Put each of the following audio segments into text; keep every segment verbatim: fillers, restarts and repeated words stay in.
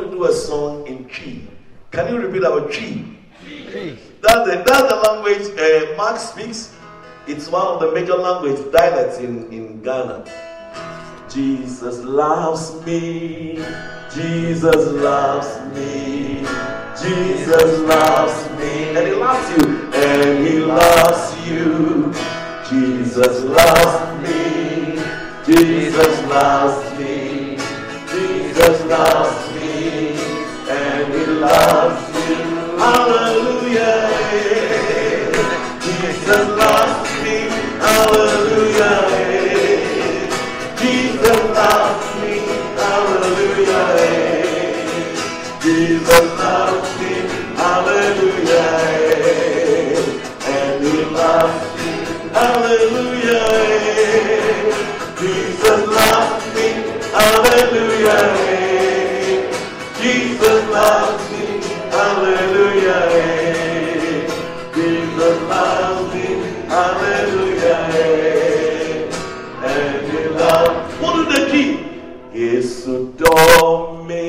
to do a song in Twi. Can you repeat our Twi? Twi. That's the, that's the language uh, Mark speaks. It's one of the major language dialects in, in Ghana. Jesus loves me. Jesus loves me. Jesus loves me. And he loves you. And he loves you. Jesus loves me. Jesus loves me. Jesus loves me. And he loves you. Hallelujah. Jesus loves me. Hallelujah. Jesus loves me. Hallelujah. Jesus loves me. Hallelujah. And he loves me. Hallelujah. Jesus loves me. Hallelujah. Jesus loves me. Hallelujah. Jesus loves me. Hallelujah. And he loves. What do they keep? Yesu dome.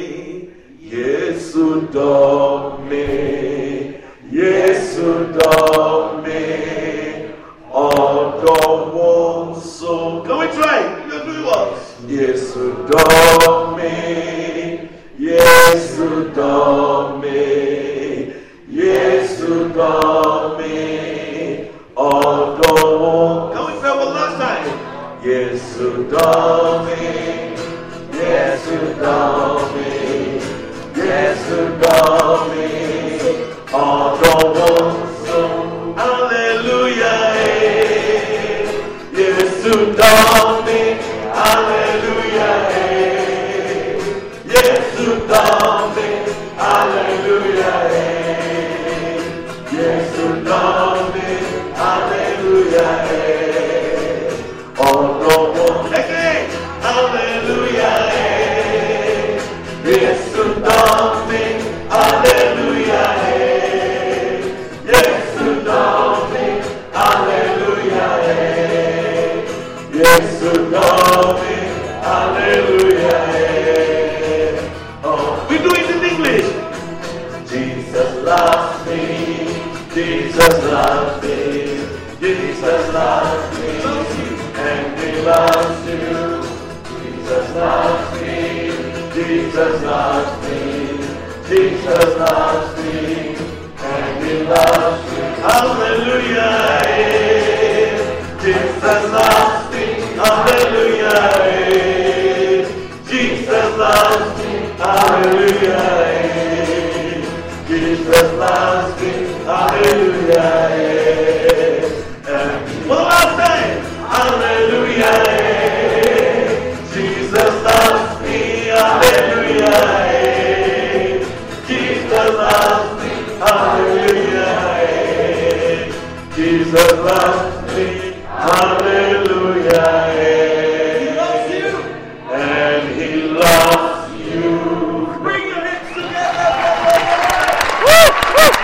Yesu dome. Yesu dome. Odomonso. Can we try? You can do it well. Yesu dome. Yesu dome. Yesu dome. Odomonso. Can we try one last time? Yesu dome. Yesu dome. Yesu dome. Odomonso. Hallelujah. Yesu dome. Hallelujah. Yesu dome. Hallelujah. Yesu dome. Hallelujah. Odomonso. Again. Hallelujah. Yesu dome. Hallelujah. Yesu dome. Hallelujah. Yesu dome. Hallelujah. Oh, we do it in English. Jesus loves me. Jesus loves me. Jesus loves me. And he loves you. Jesus loves me. Jesus loves me. Jesus loves me. And he loves you. Hallelujah. Jesus loves me. Hallelujah. Jesus loves me.